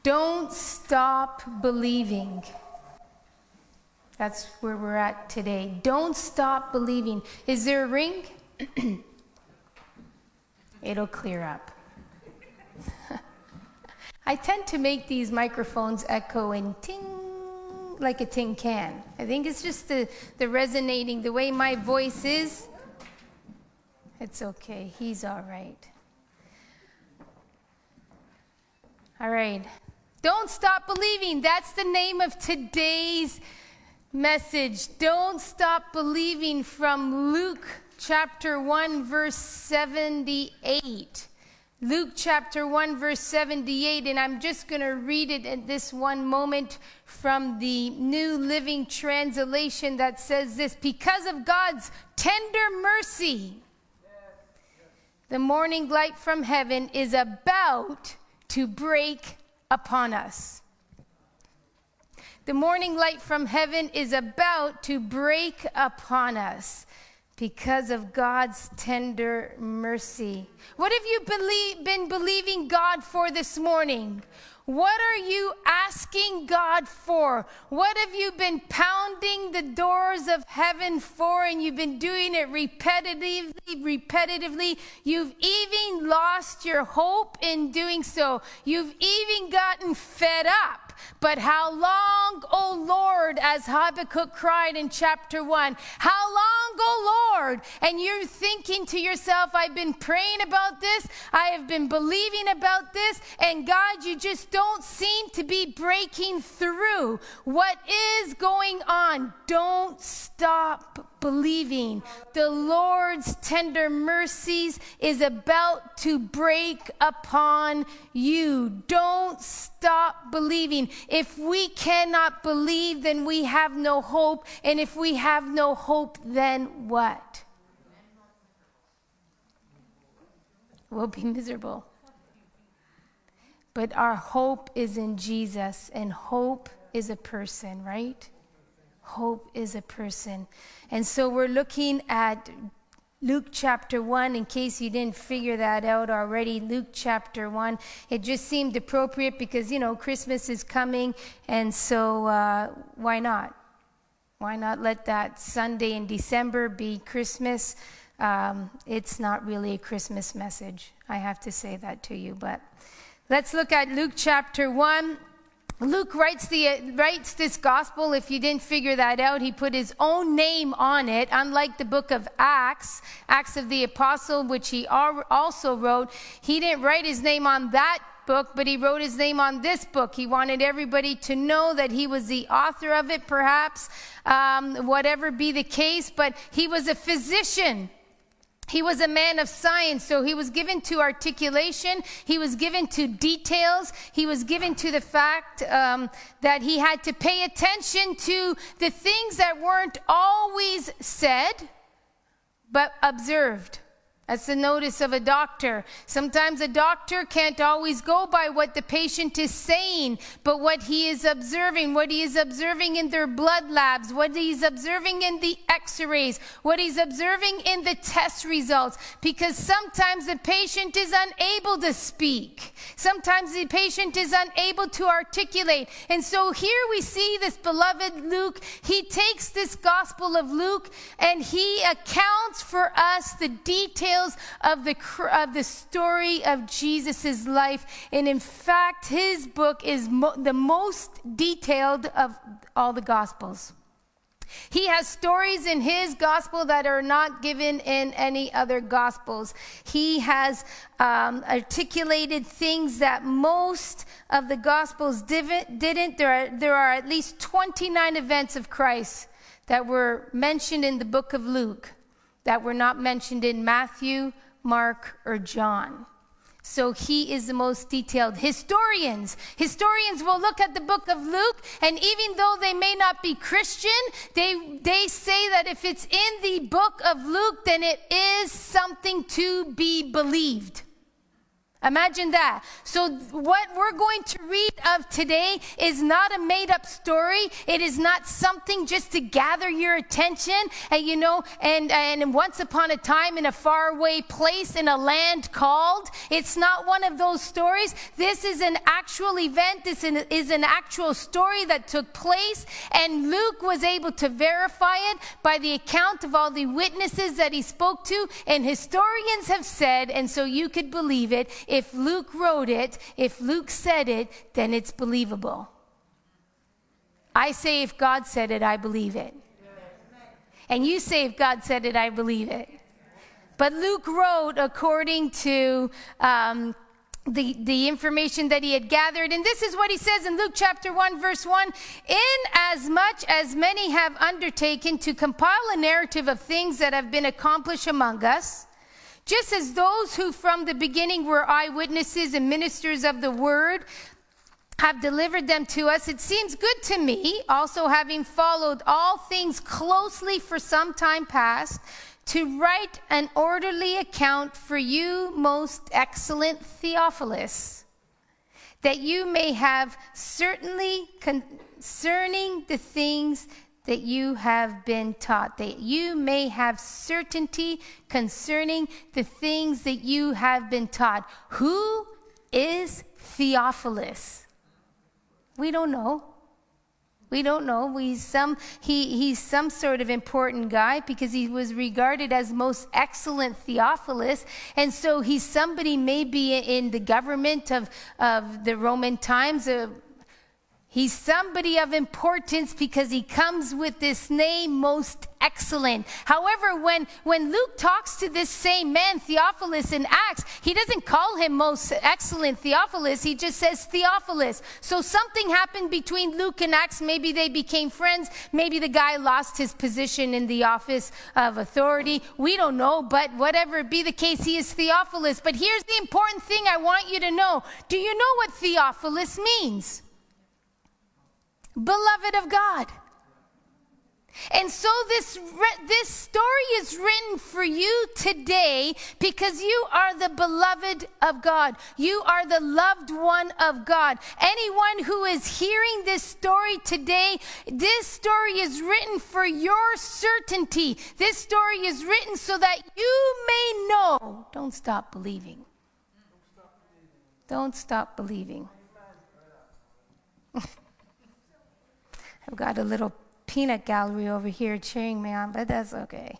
Don't stop believing. That's where we're at today. Don't stop believing. Is there a ring? It'll clear up. I tend to make these microphones echo in ting, like a tin can. I think it's just the resonating, the way my voice is. It's okay. He's all right. All right. Don't stop believing. That's the name of today's message. Don't stop believing, from Luke chapter 1, verse 78. Luke chapter 1, verse 78, and I'm just going to read it at this one moment from the New Living Translation that says this: because of God's tender mercy, the morning light from heaven is about to break upon us. The morning light from heaven is about to break upon us because of God's tender mercy. What have you been believing God for this morning? What are you asking God for? What have you been pounding the doors of heaven for, and you've been doing it repetitively? You've even lost your hope in doing so. You've even gotten fed up. But how long, O Lord, as Habakkuk cried in chapter 1, how long, O Lord? And you're thinking to yourself, I've been praying about this, I have been believing about this, and God, you just don't seem to be breaking through. What is going on? Don't stop believing. The Lord's tender mercies is about to break upon you. Don't stop believing. If we cannot believe, then we have no hope. And if we have no hope, then what? We'll be miserable. But our hope is in Jesus, and hope is a person, right? Hope is a person. And so we're looking at Luke chapter 1, in case you didn't figure that out already. Luke chapter 1. It just seemed appropriate because, Christmas is coming. And so why not? Why not let that Sunday in December be Christmas? It's not really a Christmas message. I have to say that to you. But let's look at Luke chapter 1. Luke writes this gospel. If you didn't figure that out, he put his own name on it, unlike the book of Acts of the Apostle, which he also wrote. He didn't write his name on that book, but he wrote his name on this book. He wanted everybody to know that he was the author of it, perhaps, whatever be the case, but he was a physician. He was a man of science, so he was given to articulation. He was given to details. He was given to the fact that he had to pay attention to the things that weren't always said, but observed. That's the notice of a doctor. Sometimes a doctor can't always go by what the patient is saying, but what he is observing in their blood labs, what he's observing in the x-rays, what he's observing in the test results. Because sometimes the patient is unable to speak. Sometimes the patient is unable to articulate. And so here we see this beloved Luke. He takes this gospel of Luke and he accounts for us the details of the story of Jesus' life. And in fact, his book is the most detailed of all the gospels. He has stories in his gospel that are not given in any other gospels. He has articulated things that most of the gospels didn't. There are at least 29 events of Christ that were mentioned in the book of Luke that were not mentioned in Matthew, Mark, or John. So he is the most detailed. Historians will look at the book of Luke, and even though they may not be Christian, they say that if it's in the book of Luke, then it is something to be believed. Imagine that. So what we're going to read of today is not a made-up story. It is not something just to gather your attention and once upon a time in a faraway place in a land called. It's not one of those stories. This is an actual event. This is an actual story that took place, and Luke was able to verify it by the account of all the witnesses that he spoke to, and historians have said, and so you could believe it, if Luke wrote it, if Luke said it, then it's believable. I say if God said it, I believe it. And you say if God said it, I believe it. But Luke wrote according to the information that he had gathered. And this is what he says in Luke chapter 1, verse 1. Inasmuch as many have undertaken to compile a narrative of things that have been accomplished among us, just as those who from the beginning were eyewitnesses and ministers of the word have delivered them to us, it seems good to me, also having followed all things closely for some time past, to write an orderly account for you, most excellent Theophilus, that you may have certainly concerning the things that you have been taught, that you may have certainty concerning the things that you have been taught. Who is Theophilus? We don't know. We don't know. He's some sort of important guy because he was regarded as most excellent Theophilus. And so he's somebody maybe in the government of the Roman times. He's somebody of importance because he comes with this name, most excellent. However, when Luke talks to this same man, Theophilus, in Acts, he doesn't call him most excellent Theophilus. He just says Theophilus. So something happened between Luke and Acts. Maybe they became friends. Maybe the guy lost his position in the office of authority. We don't know, but whatever be the case, he is Theophilus. But here's the important thing I want you to know. Do you know what Theophilus means? Beloved of God. And so this story is written for you today because you are the beloved of God. You are the loved one of God. Anyone who is hearing this story today, this story is written for your certainty. This story is written so that you may know. Don't stop believing. Don't stop believing. I've got a little peanut gallery over here cheering me on, but that's okay.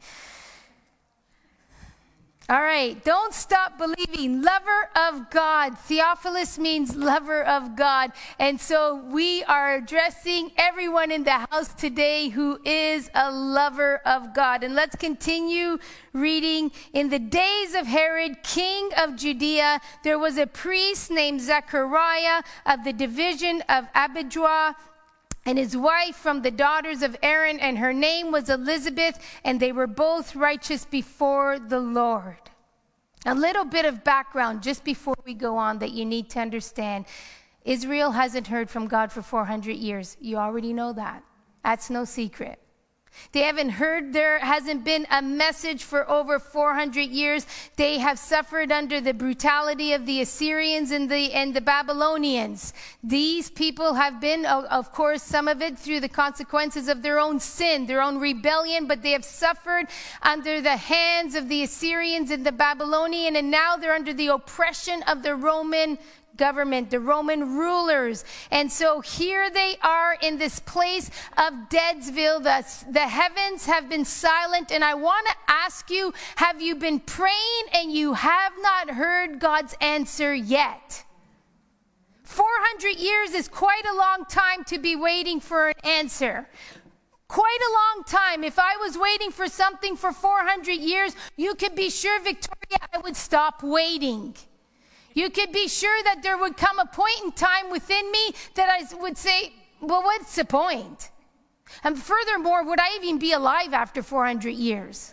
All right, don't stop believing. Lover of God. Theophilus means lover of God. And so we are addressing everyone in the house today who is a lover of God. And let's continue reading. In the days of Herod, king of Judea, there was a priest named Zechariah of the division of Abijah, and his wife from the daughters of Aaron, and her name was Elizabeth, and they were both righteous before the Lord. A little bit of background just before we go on that you need to understand. Israel hasn't heard from God for 400 years. You already know that. That's no secret. They haven't heard, there hasn't been a message for over 400 years. They have suffered under the brutality of the Assyrians and the Babylonians. These people have been, of course, some of it through the consequences of their own sin, their own rebellion, but they have suffered under the hands of the Assyrians and the Babylonian, and now they're under the oppression of the Roman government, the Roman rulers. And so here they are in this place of Deadsville. The heavens have been silent. And I want to ask you, have you been praying and you have not heard God's answer yet? 400 years is quite a long time to be waiting for an answer. Quite a long time. If I was waiting for something for 400 years, you could be sure, Victoria, I would stop waiting. You could be sure that there would come a point in time within me that I would say, well, what's the point? And furthermore, would I even be alive after 400 years?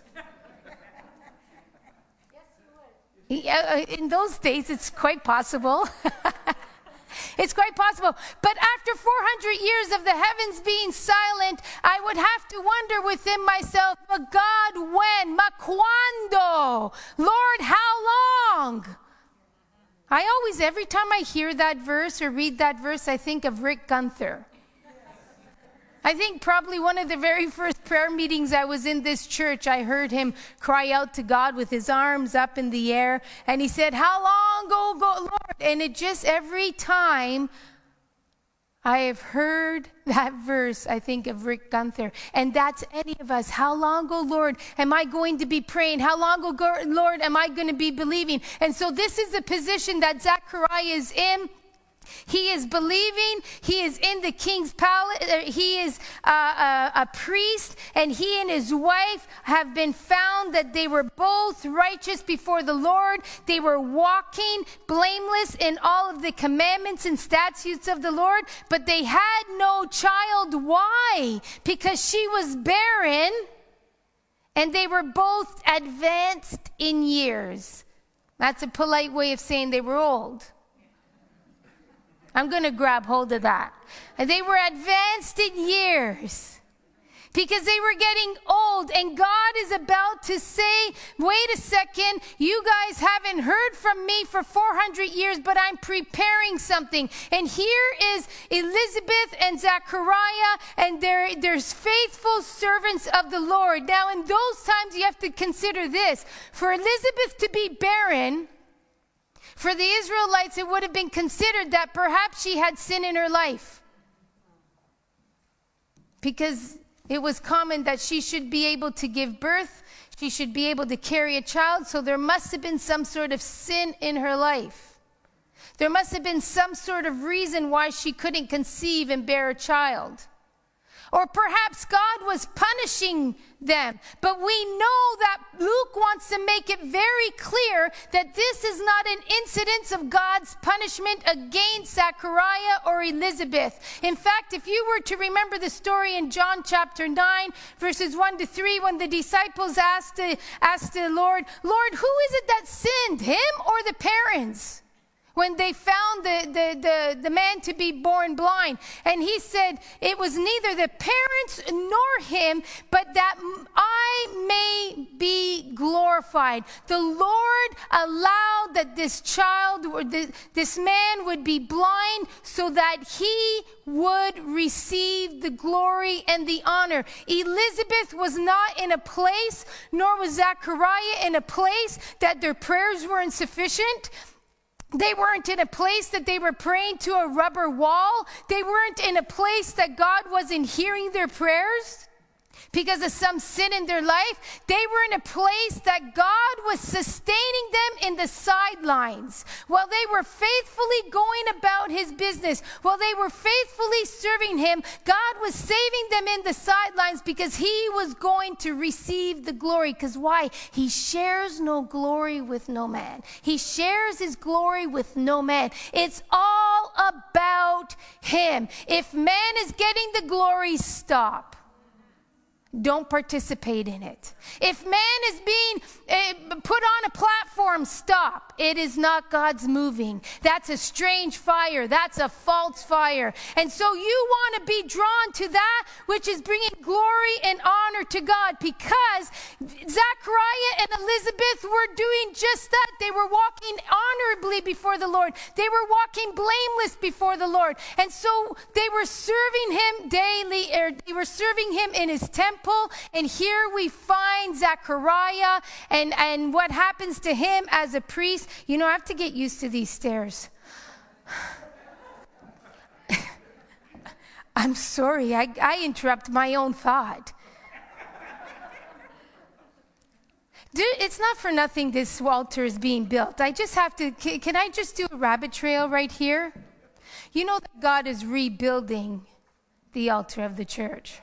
Yes, you would. In those days, it's quite possible. It's quite possible. But after 400 years of the heavens being silent, I would have to wonder within myself, but God, when? Ma cuando? Lord, how long? Every time I hear that verse or read that verse, I think of Rick Gunther. I think probably one of the very first prayer meetings I was in this church, I heard him cry out to God with his arms up in the air. And he said, how long, oh Lord? And it just, every time I have heard that verse, I think of Rick Gunther. And that's any of us. How long, oh Lord, am I going to be praying? How long, oh Lord, am I going to be believing? And so this is the position that Zechariah is in. He is believing. He is in the king's palace. He is a priest, and he and his wife have been found that they were both righteous before the Lord. They were walking blameless in all of the commandments and statutes of the Lord, but they had no child. Why? Because she was barren, and they were both advanced in years. That's a polite way of saying they were old. I'm going to grab hold of that. And they were advanced in years because they were getting old. And God is about to say, wait a second, you guys haven't heard from me for 400 years, but I'm preparing something. And here is Elizabeth and Zechariah, and there's faithful servants of the Lord. Now, in those times, you have to consider this. For Elizabeth to be barren, for the Israelites, it would have been considered that perhaps she had sin in her life. Because it was common that she should be able to give birth, she should be able to carry a child, so there must have been some sort of sin in her life. There must have been some sort of reason why she couldn't conceive and bear a child. Or perhaps God was punishing them. But we know that Luke wants to make it very clear that this is not an incidence of God's punishment against Zechariah or Elizabeth. In fact, if you were to remember the story in John chapter 9, verses 1 to 3, when the disciples asked the Lord, Lord, who is it that sinned, him or the parents? When they found the man to be born blind. And he said, it was neither the parents nor him, but that I may be glorified. The Lord allowed that this child, or this man would be blind so that he would receive the glory and the honor. Elizabeth was not in a place, nor was Zechariah in a place that their prayers were insufficient. They weren't in a place that they were praying to a rubber wall. They weren't in a place that God wasn't hearing their prayers because of some sin in their life. They were in a place that God was sustaining them in the sidelines while they were faithfully going about his business. While they were faithfully serving him, God was saving them in the sidelines because he was going to receive the glory. Because why? He shares no glory with no man. He shares his glory with no man. It's all about him. If man is getting the glory, stop. Don't participate in it. If man is being put on a platform, stop. It is not God's moving. That's a strange fire. That's a false fire. And so you want to be drawn to that which is bringing glory and honor to God, because Zechariah and Elizabeth were doing just that. They were walking honorably before the Lord. They were walking blameless before the Lord. And so they were serving him daily, or they were serving him in his temple. And here we find Zechariah and what happens to him as a priest. You know, I have to get used to these stairs. I'm sorry, I interrupt my own thought. It's not for nothing this altar is being built. I just have to, can I just do a rabbit trail right here? You know that God is rebuilding the altar of the church.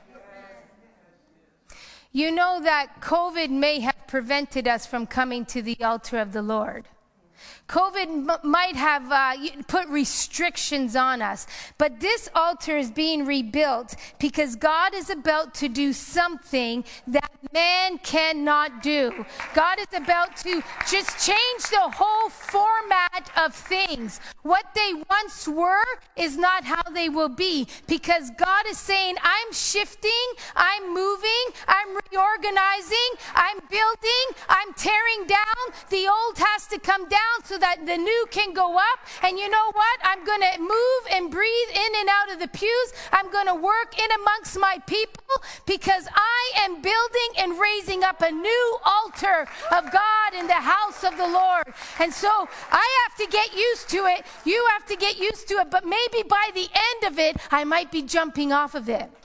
You know that COVID may have prevented us from coming to the altar of the Lord. COVID might have put restrictions on us, but this altar is being rebuilt because God is about to do something that man cannot do. God is about to just change the whole format of things. What they once were is not how they will be, because God is saying, I'm shifting, I'm moving, I'm reorganizing, I'm building, I'm tearing down. The old has to come down. down so that the new can go up. And you know what? I'm going to move and breathe in and out of the pews. I'm going to work in amongst my people because I am building and raising up a new altar of God in the house of the Lord. And so I have to get used to it. You have to get used to it. But maybe by the end of it, I might be jumping off of it.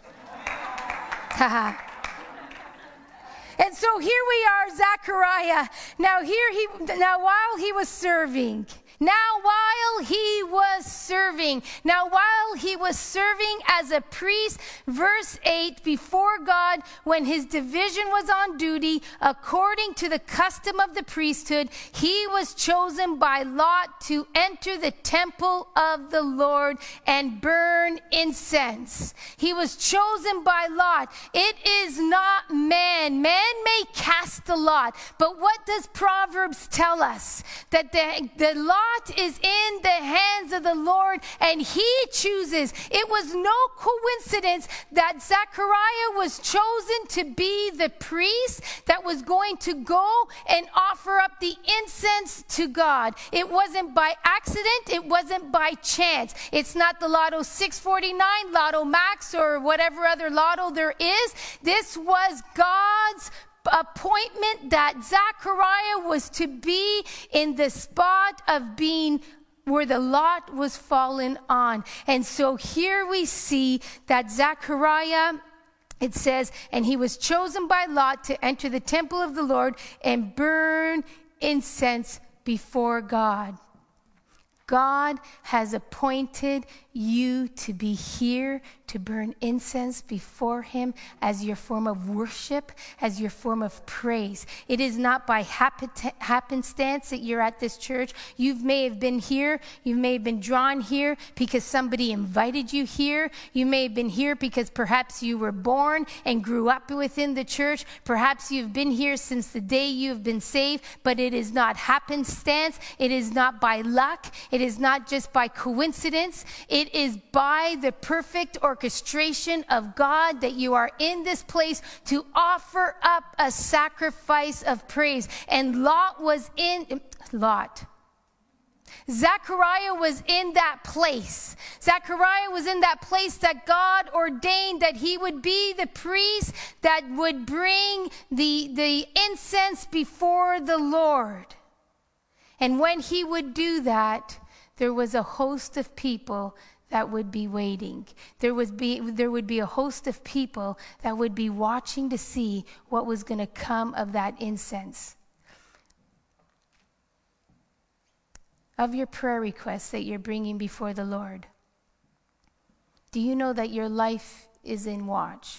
And so here we are, Zechariah. Now while he was serving, as a priest, verse 8, before God, when his division was on duty, according to the custom of the priesthood, he was chosen by lot to enter the temple of the Lord and burn incense. He was chosen by lot. It is not man. Man may cast the lot, but what does Proverbs tell us? That the lot is in the hands of the Lord, and he chooses. It was no coincidence that Zechariah was chosen to be the priest that was going to go and offer up the incense to God. It wasn't by accident. It wasn't by chance. It's not the Lotto 649, Lotto Max, or whatever other lotto there is. This was God's appointment that Zechariah was to be in the spot of being where the lot was fallen on. And so here we see that Zechariah, it says, and he was chosen by lot to enter the temple of the Lord and burn incense before God. God has appointed you to be here to burn incense before him as your form of worship, as your form of praise. It is not by happenstance that you're at this church. You may have been here. You may have been drawn here because somebody invited you here. You may have been here because perhaps you were born and grew up within the church. Perhaps you've been here since the day you've been saved, but it is not happenstance. It is not by luck. It is not just by coincidence. It is by the perfect orchestration of God that you are in this place to offer up a sacrifice of praise. And Zechariah was in that place. Zechariah was in that place that God ordained that he would be the priest that would bring the incense before the Lord. And when he would do that, there was a host of people that would be waiting. There would be a host of people that would be watching to see what was going to come of that incense. Of your prayer requests that you're bringing before the Lord, do you know that your life is in watch?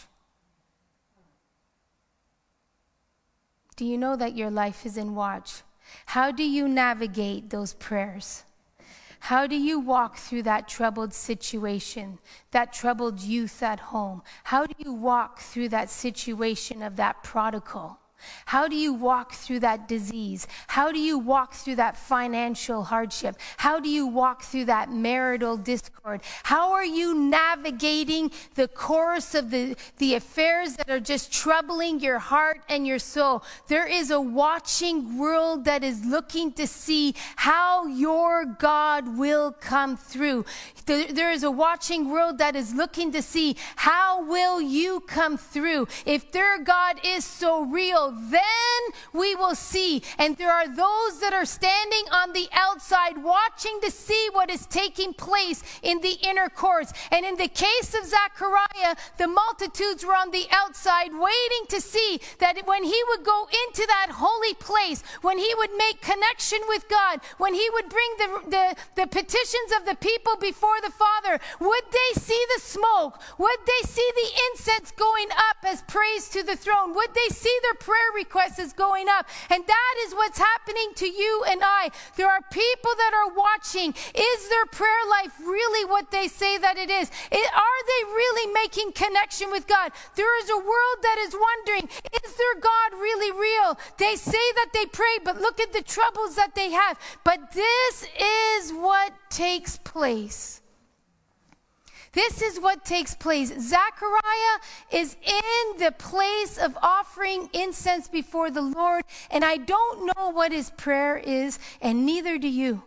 Do you know that your life is in watch? How do you navigate those prayers? How do you walk through that troubled situation, that troubled youth at home? How do you walk through that situation of that prodigal? How do you walk through that disease? How do you walk through that financial hardship? How do you walk through that marital discord? How are you navigating the course of the affairs that are just troubling your heart and your soul? There is a watching world that is looking to see how your God will come through. There is a watching world that is looking to see how will you come through. If their God is so real, then we will see. And there are those that are standing on the outside watching to see what is taking place in the inner courts. And in the case of Zechariah, the multitudes were on the outside waiting to see that when he would go into that holy place, when he would make connection with God, when he would bring the petitions of the people before the Father, would they see the smoke? Would they see the incense going up as praise to the throne? Would they see their prayer requests as going up? And that is what's happening to you and I. There are people that are watching. Is their prayer life really what they say that it is? Are they really making connection with God? There is a world that is wondering, is their God really real? They say that they pray, but look at the troubles that they have. But this is what takes place. This is what takes place. Zechariah is in the place of offering incense before the Lord, and I don't know what his prayer is, and neither do you.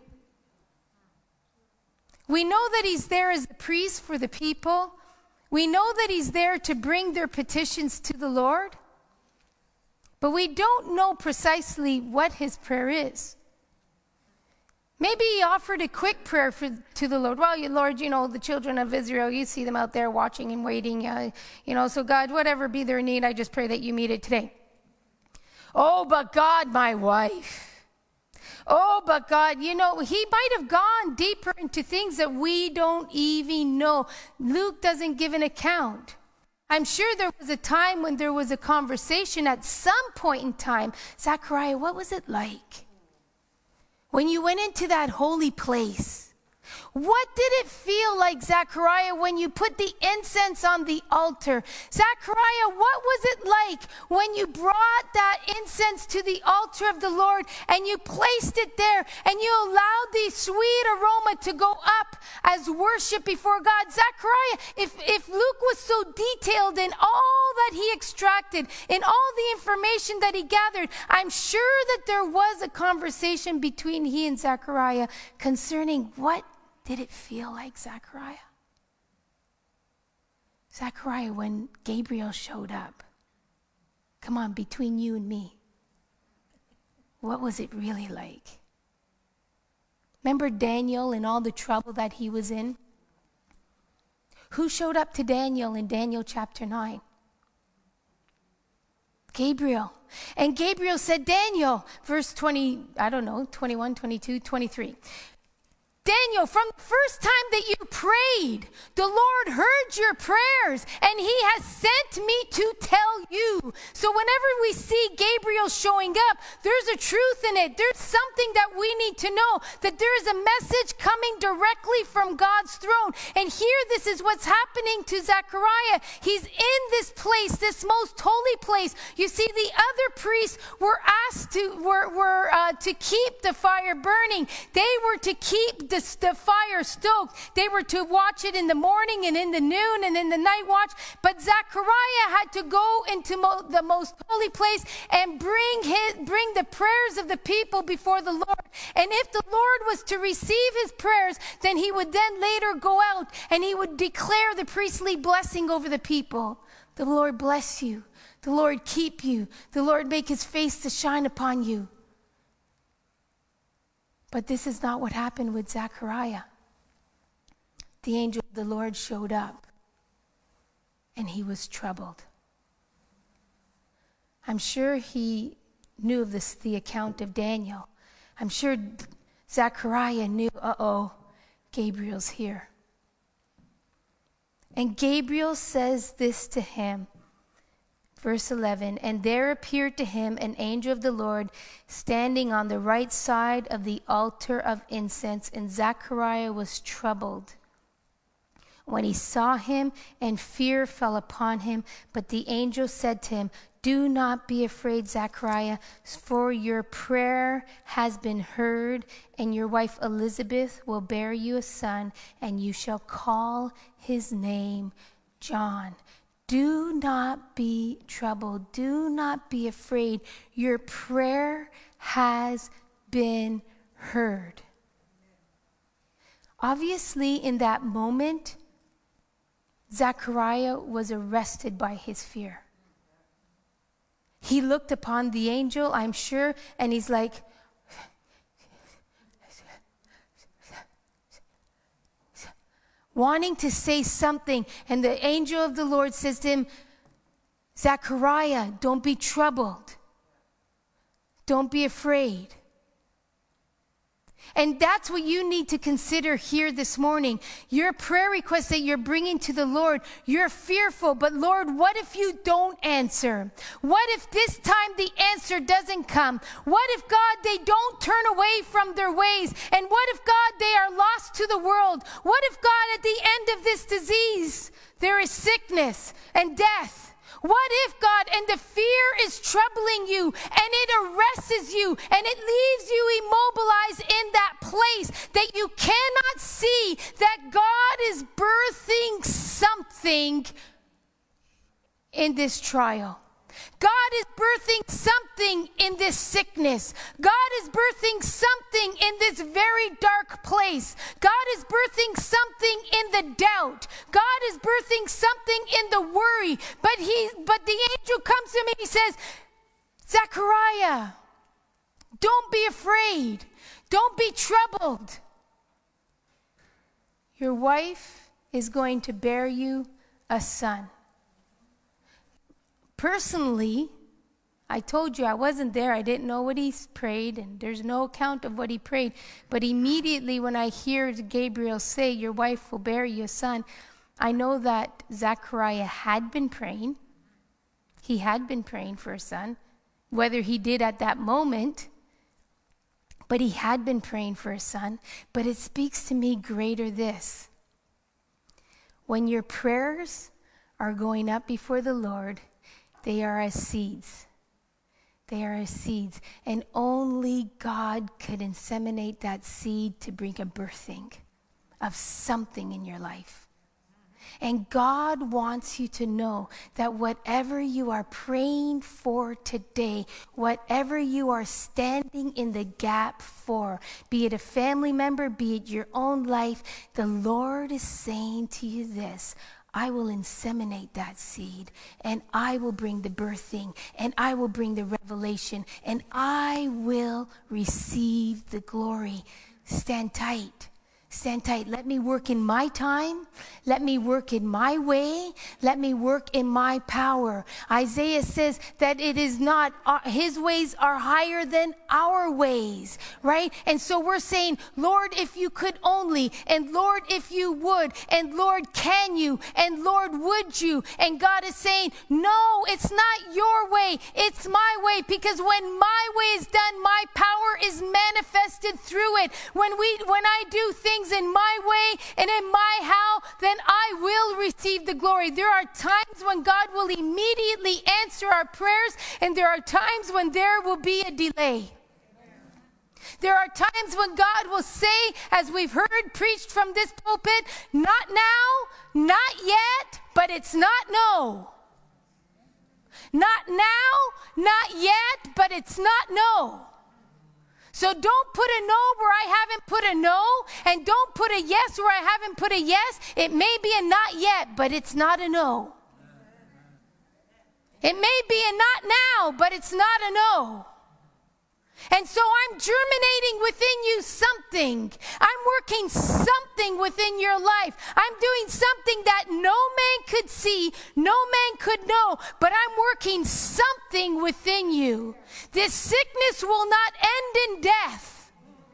We know that he's there as the priest for the people. We know that he's there to bring their petitions to the Lord, but we don't know precisely what his prayer is. Maybe he offered a quick prayer to the Lord. Well, Lord, the children of Israel, you see them out there watching and waiting. So God, whatever be their need, I just pray that you meet it today. Oh, but God, my wife. Oh, but God, he might have gone deeper into things that we don't even know. Luke doesn't give an account. I'm sure there was a time when there was a conversation at some point in time. Zechariah, what was it like when you went into that holy place? What did it feel like, Zechariah, when you put the incense on the altar? Zechariah, what was it like when you brought that incense to the altar of the Lord and you placed it there and you allowed the sweet aroma to go up as worship before God? Zechariah, if Luke was so detailed in all that he extracted, in all the information that he gathered, I'm sure that there was a conversation between he and Zechariah concerning what did it feel like, Zechariah? Zechariah, when Gabriel showed up, come on, between you and me, what was it really like? Remember Daniel and all the trouble that he was in? Who showed up to Daniel in Daniel chapter 9? Gabriel. And Gabriel said, Daniel, verse 20, 21, 22, 23. Daniel, from the first time that you prayed, the Lord heard your prayers, and he has sent me to tell you. So whenever we see Gabriel showing up, there's a truth in it. There's something that we need to know, that there is a message coming directly from God's throne. And here, this is what's happening to Zechariah. He's in this place, this most holy place. You see, the other priests were asked to keep the fire burning. They were to keep the fire stoked. They were to watch it in the morning and in the noon and in the night watch. But Zechariah had to go into the most holy place and bring the prayers of the people before the Lord. And if the Lord was to receive his prayers, then he would then later go out and he would declare the priestly blessing over the people. The Lord bless you. The Lord keep you. The Lord make his face to shine upon you. But this is not what happened with Zechariah. The angel of the Lord showed up, and he was troubled. I'm sure he knew of the account of Daniel. I'm sure Zechariah knew, Gabriel's here. And Gabriel says this to him. Verse 11, and there appeared to him an angel of the Lord standing on the right side of the altar of incense, and Zechariah was troubled when he saw him, and fear fell upon him. But the angel said to him, do not be afraid, Zechariah, for your prayer has been heard, and your wife Elizabeth will bear you a son, and you shall call his name John. Do not be troubled. Do not be afraid. Your prayer has been heard. Obviously, in that moment, Zechariah was arrested by his fear. He looked upon the angel, I'm sure, and he's like, wanting to say something, and the angel of the Lord says to him, Zechariah, don't be troubled. Don't be afraid. And that's what you need to consider here this morning. Your prayer request that you're bringing to the Lord, you're fearful, but Lord, what if you don't answer? What if this time the answer doesn't come? What if, God, they don't turn away from their ways? And what if, God, they are lost to the world? What if, God, at the end of this disease, there is sickness and death? What if, God, and the fear is troubling you, and it arrests you, and it leaves you immobilized in that place that you cannot see that God is birthing something in this trial. God is birthing something in this sickness. God is birthing something in this very dark place. God is birthing something in the doubt. God is birthing something in the worry. But the angel comes to me and he says, Zechariah, don't be afraid. Don't be troubled. Your wife is going to bear you a son. Personally, I told you I wasn't there. I didn't know what he prayed, and there's no account of what he prayed. But immediately when I hear Gabriel say, your wife will bear you a son, I know that Zechariah had been praying. He had been praying for a son, whether he did at that moment, but he had been praying for a son. But it speaks to me greater this. When your prayers are going up before the Lord, they are as seeds. They are as seeds. And only God could inseminate that seed to bring a birthing of something in your life. And God wants you to know that whatever you are praying for today, whatever you are standing in the gap for, be it a family member, be it your own life, the Lord is saying to you this: I will inseminate that seed, and I will bring the birthing, and I will bring the revelation, and I will receive the glory. Stand tight. Stand tight. Let me work in my time. Let me work in my way. Let me work in my power. Isaiah says that it is not, his ways are higher than our ways, right? And so we're saying, Lord, if you could only, and Lord, if you would, and Lord, can you, and Lord, would you? And God is saying, no, it's not your way. It's my way, because when my way is done, my power is manifested through it. When I do things in my way and in my how, then I will receive the glory. There are times when God will immediately answer our prayers, and there are times when there will be a delay. There are times when God will say, as we've heard preached from this pulpit, not now, not yet, but it's not no. Not now, not yet, but it's not no. So don't put a no where I haven't put a no, and don't put a yes where I haven't put a yes. It may be a not yet, but it's not a no. It may be a not now, but it's not a no. And so I'm germinating within you something. I'm working something within your life. I'm doing something that no man could see, no man could know, but I'm working something within you. This sickness will not end in death.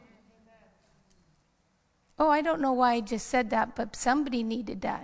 Oh, I don't know why I just said that, but somebody needed that.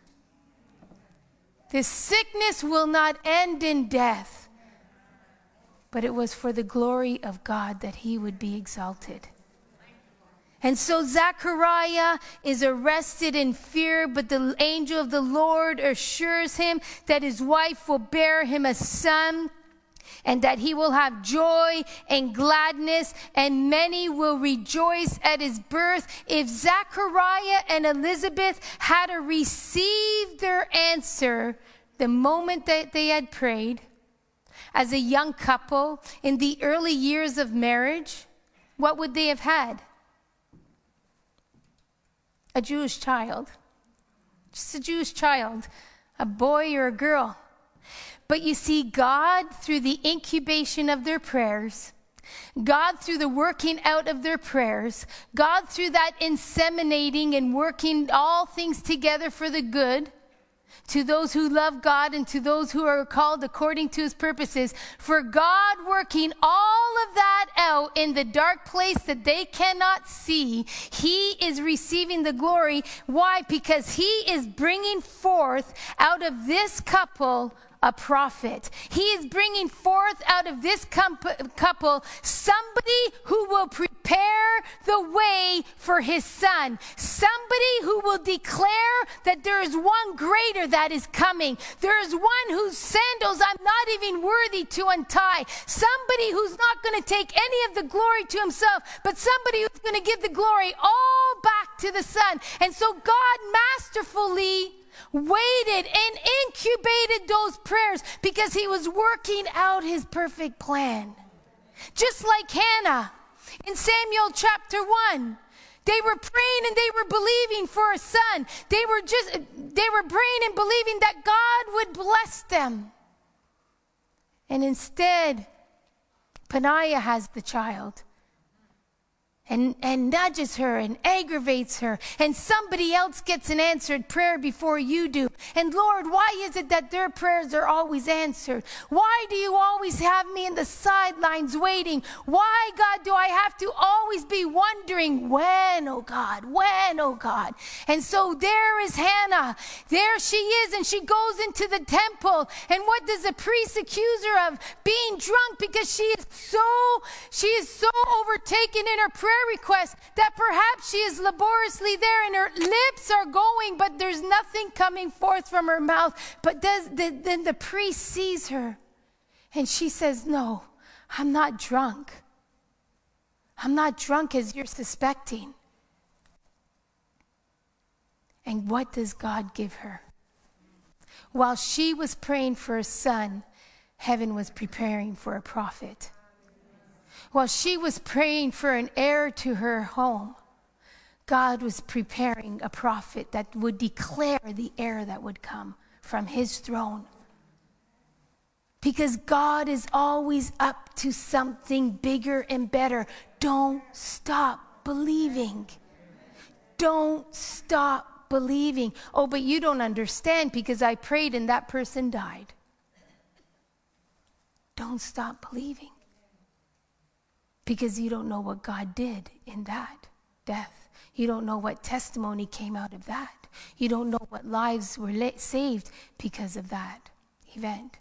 This sickness will not end in death. But it was for the glory of God that he would be exalted. And so Zechariah is arrested in fear, but the angel of the Lord assures him that his wife will bear him a son, and that he will have joy and gladness, and many will rejoice at his birth. If Zechariah and Elizabeth had received their answer the moment that they had prayed, as a young couple in the early years of marriage, what would they have had? A Jewish child. Just a Jewish child, a boy or a girl. But you see, God, through the incubation of their prayers, God, through the working out of their prayers, God, through that inseminating and working all things together for the good, to those who love God and to those who are called according to his purposes, for God working all of that out in the dark place that they cannot see, he is receiving the glory. Why? Because he is bringing forth out of this couple a prophet. He is bringing forth out of this couple somebody who will prepare prepare the way for his son. Somebody who will declare that there is one greater that is coming. There is one whose sandals I'm not even worthy to untie. Somebody who's not going to take any of the glory to himself, but somebody who's going to give the glory all back to the Son. And so God masterfully waited and incubated those prayers because he was working out his perfect plan. Just like Hannah in Samuel chapter 1. They were praying and they were believing for a son. They were praying and believing that God would bless them. And instead, Peninnah has the child. And nudges her and aggravates her. And somebody else gets an answered prayer before you do. And Lord, why is it that their prayers are always answered? Why do you always have me in the sidelines waiting? Why, God, do I have to always be wondering, when, oh God, when, oh God? And so there is Hannah. There she is, and she goes into the temple. And what does the priest accuse her of? Being drunk, because she is so overtaken in her prayer request that perhaps she is laboriously there and her lips are going, but there's nothing coming forth from her mouth. But then the priest sees her and she says, no, I'm not drunk. I'm not drunk as you're suspecting. And what does God give her? While she was praying for a son, heaven was preparing for a prophet. While she was praying for an heir to her home, God was preparing a prophet that would declare the heir that would come from his throne. Because God is always up to something bigger and better. Don't stop believing. Don't stop believing. Oh, but you don't understand because I prayed and that person died. Don't stop believing. Because you don't know what God did in that death. You don't know what testimony came out of that. You don't know what lives were saved because of that event.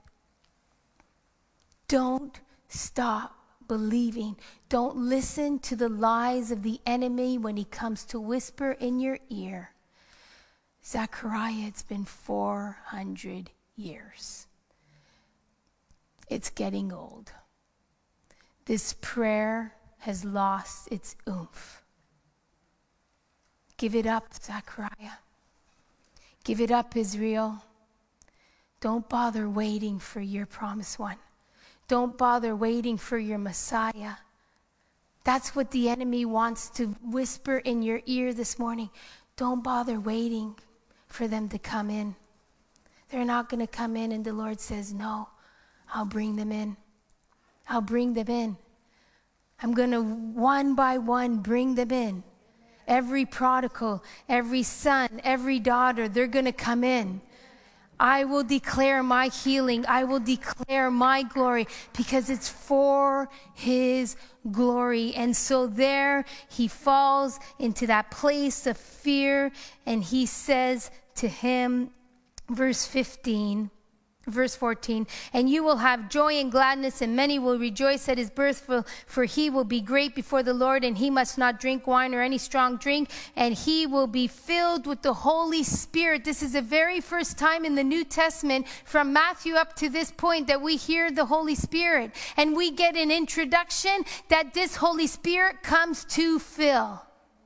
Don't stop believing. Don't listen to the lies of the enemy when he comes to whisper in your ear. Zechariah, it's been 400 years. It's getting old. This prayer has lost its oomph. Give it up, Zechariah. Give it up, Israel. Don't bother waiting for your promised one. Don't bother waiting for your Messiah. That's what the enemy wants to whisper in your ear this morning. Don't bother waiting for them to come in. They're not going to come in, and the Lord says, no, I'll bring them in. I'll bring them in. I'm going to one by one bring them in. Every prodigal, every son, every daughter, they're going to come in. I will declare my healing. I will declare my glory because it's for his glory. And so there he falls into that place of fear, and he says to him, verse 14, and you will have joy and gladness, and many will rejoice at his birth, for he will be great before the Lord, and he must not drink wine or any strong drink, and he will be filled with the Holy Spirit. This is the very first time in the New Testament from Matthew up to this point that we hear the Holy Spirit, and we get an introduction that this Holy Spirit comes to fill.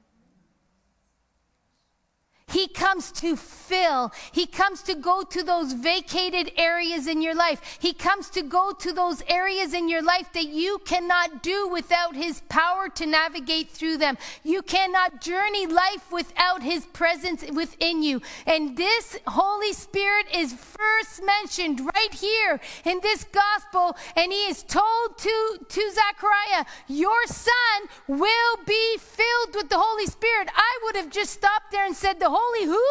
He comes to fill. He comes to go to those vacated areas in your life. He comes to go to those areas in your life that you cannot do without his power to navigate through them. You cannot journey life without his presence within you. And this Holy Spirit is first mentioned right here in this gospel. And he is told to Zechariah, your son will be filled with the Holy Spirit. I would have just stopped there and said, the Holy who?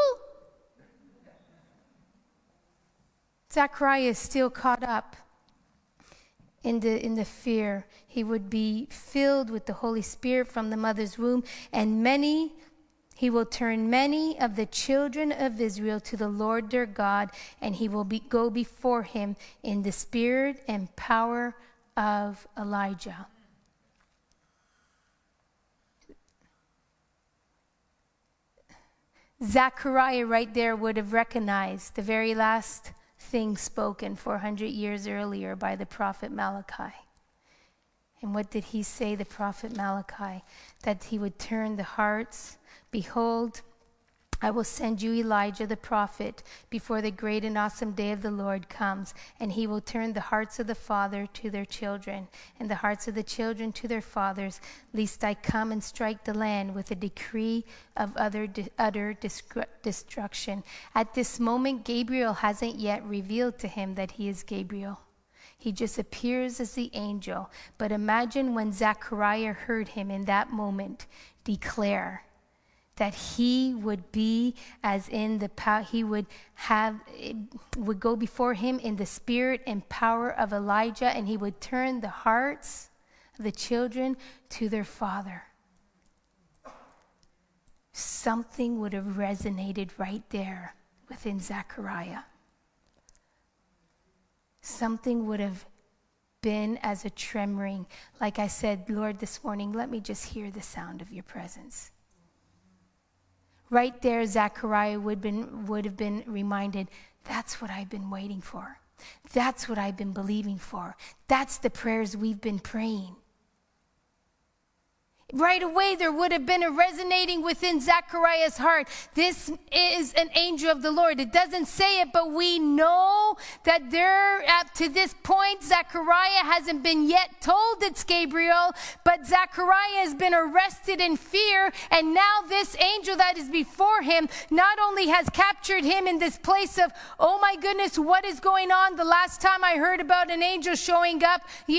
Zechariah is still caught up in the fear. He would be filled with the Holy Spirit from the mother's womb, and he will turn many of the children of Israel to the Lord their God, and he will go before him in the spirit and power of Elijah. Zechariah right there would have recognized the very last thing spoken 400 years earlier by the prophet Malachi. And what did he say, the prophet Malachi? That he would turn the hearts. Behold, I will send you Elijah the prophet before the great and awesome day of the Lord comes, and he will turn the hearts of the father to their children, and the hearts of the children to their fathers, lest I come and strike the land with a decree of utter destruction. At this moment, Gabriel hasn't yet revealed to him that he is Gabriel. He just appears as the angel. But imagine when Zechariah heard him in that moment declare that he would be as in the power, he would go before him in the spirit and power of Elijah, and he would turn the hearts of the children to their father. Something would have resonated right there within Zechariah. Something would have been as a tremoring. Like I said, Lord, this morning, let me just hear the sound of your presence. Right there, Zechariah would have been reminded, that's what I've been waiting for. That's what I've been believing for. That's the prayers we've been praying. Right away, there would have been a resonating within Zechariah's heart. This is an angel of the Lord. It doesn't say it, but we know that up to this point, Zechariah hasn't been yet told it's Gabriel, but Zechariah has been arrested in fear, and now this angel that is before him not only has captured him in this place of, oh my goodness, what is going on? The last time I heard about an angel showing up,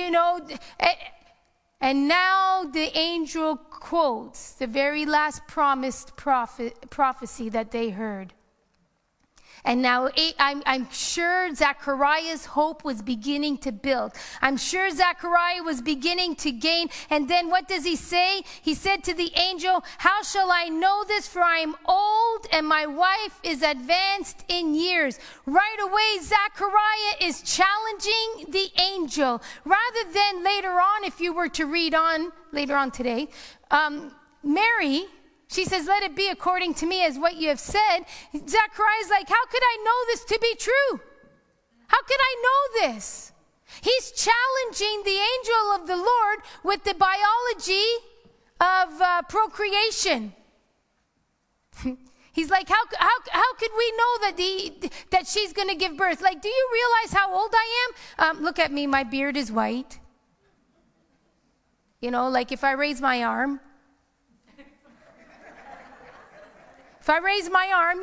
and now the angel quotes the very last promised prophecy that they heard. And now I'm sure Zechariah's hope was beginning to build. I'm sure Zechariah was beginning to gain. And then what does he say? He said to the angel, how shall I know this? For I am old and my wife is advanced in years. Right away, Zechariah is challenging the angel. Rather than later on, if you were to read on later on today, Mary, she says, let it be according to me as what you have said. Zechariah's like, how could I know this to be true? How could I know this? He's challenging the angel of the Lord with the biology of procreation. He's like, how could we know that she's going to give birth? Like, do you realize how old I am? Look at me, my beard is white. Like if I raise my arm. If I raise my arm,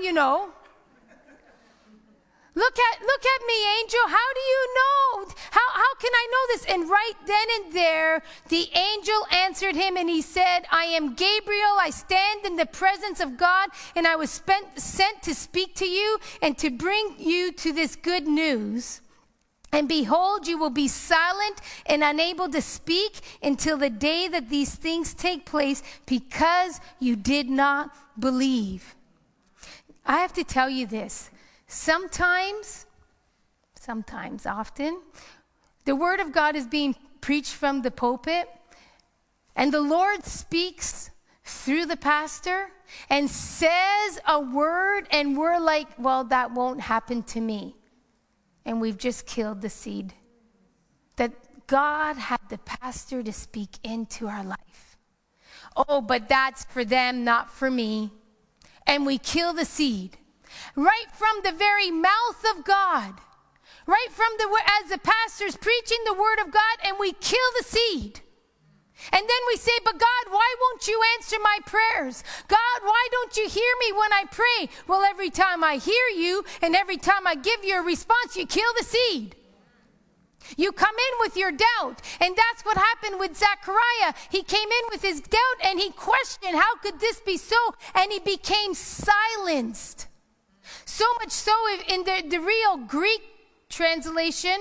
Look at me, angel. How do you know? How can I know this? And right then and there, the angel answered him and he said, I am Gabriel. I stand in the presence of God, and I was sent to speak to you and to bring you to this good news. And behold, you will be silent and unable to speak until the day that these things take place, because you did not believe. I have to tell you this. Sometimes, often, the word of God is being preached from the pulpit, and the Lord speaks through the pastor and says a word, and we're like, well, that won't happen to me. And we've just killed the seed that God had the pastor to speak into our life. Oh, but that's for them, not for me. And we kill the seed right from the very mouth of God, right from as the pastor's preaching the word of God, and we kill the seed. And then we say, but God, why won't you answer my prayers? God, why don't you hear me when I pray? Well, every time I hear you and every time I give you a response, you kill the seed. You come in with your doubt. And that's what happened with Zechariah. He came in with his doubt and he questioned, how could this be so? And he became silenced. So much so in the real Greek translation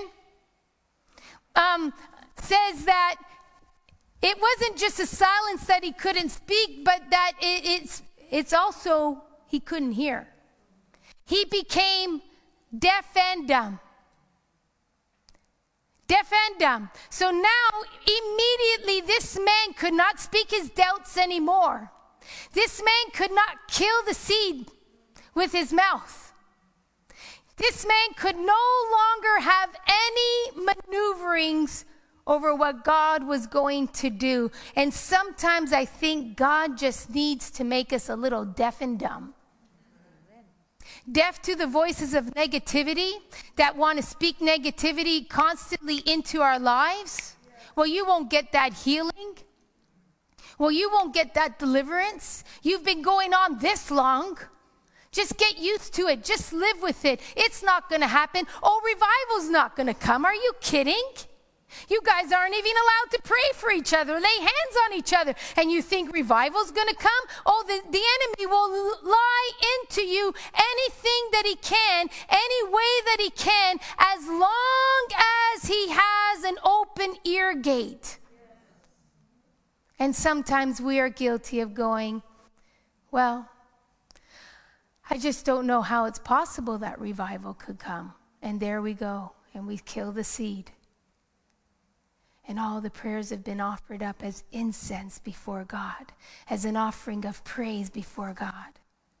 says that it wasn't just a silence that he couldn't speak, but that it's also he couldn't hear. He became deaf and dumb. Deaf and dumb. So now, immediately, this man could not speak his doubts anymore. This man could not kill the seed with his mouth. This man could no longer have any maneuverings over what God was going to do. And sometimes I think God just needs to make us a little deaf and dumb. Deaf to the voices of negativity that want to speak negativity constantly into our lives. Well, you won't get that healing. Well, you won't get that deliverance. You've been going on this long. Just get used to it. Just live with it. It's not going to happen. Oh, revival's not going to come. Are you kidding? You guys aren't even allowed to pray for each other, lay hands on each other. And you think revival's going to come? Oh, the enemy will lie into you anything that he can, any way that he can, as long as he has an open ear gate. And sometimes we are guilty of going, well, I just don't know how it's possible that revival could come. And there we go, and we kill the seed. And all the prayers have been offered up as incense before God, as an offering of praise before God.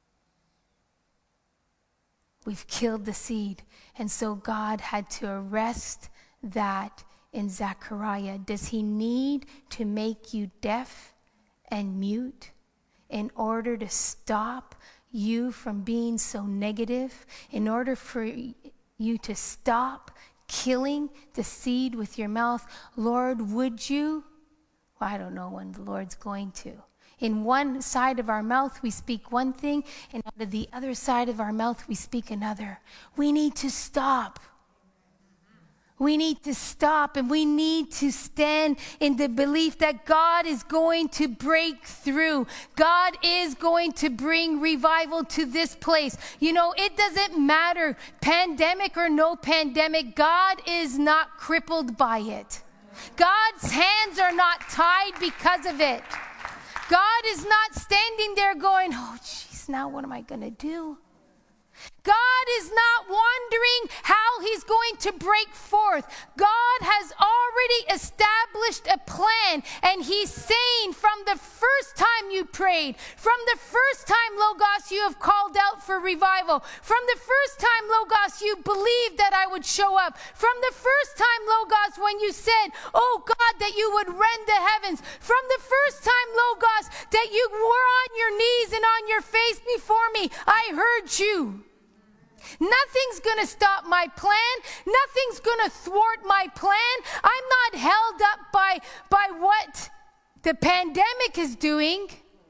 We've killed the seed. And so God had to arrest that in Zechariah. Does he need to make you deaf and mute in order to stop you from being so negative? In order for you to stop killing the seed with your mouth? Lord, would you? Well, I don't know when the Lord's going to. In one side of our mouth, we speak one thing, and out of the other side of our mouth, we speak another. We need to stop. We need to stop, and we need to stand in the belief that God is going to break through. God is going to bring revival to this place. You know, it doesn't matter, pandemic or no pandemic, God is not crippled by it. God's hands are not tied because of it. God is not standing there going, oh, geez, now what am I going to do? God is not wondering how he's going to break forth. God has already established a plan, and he's saying from the first time you prayed, from the first time, Logos, you have called out for revival, from the first time, Logos, you believed that I would show up, from the first time, Logos, when you said, oh God, that you would rend the heavens, from the first time, Logos, that you were on your knees and on your face before me, I heard you. Nothing's going to stop my plan. Nothing's going to thwart my plan. I'm not held up by what the pandemic is doing.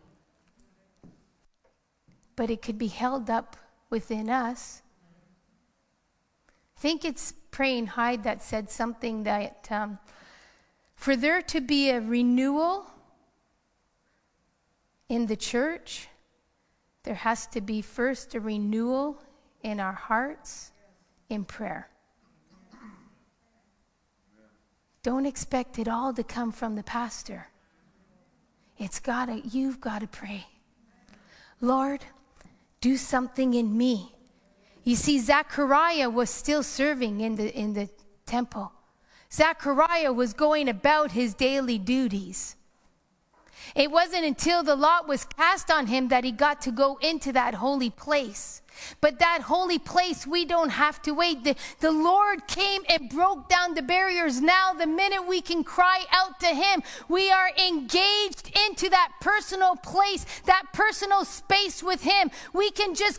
But it could be held up within us. I think it's Praying Hyde that said something that for there to be a renewal in the church, there has to be first a renewal in our hearts in prayer. Don't expect it all to come from the pastor. You've got to pray. Lord, do something in me. You see, Zechariah was still serving in the temple. Zechariah was going about his daily duties. It wasn't until the lot was cast on him that he got to go into that holy place. But that holy place, we don't have to wait. The Lord came and broke down the barriers. Now, the minute we can cry out to him, we are engaged into that personal place, that personal space with him. We can just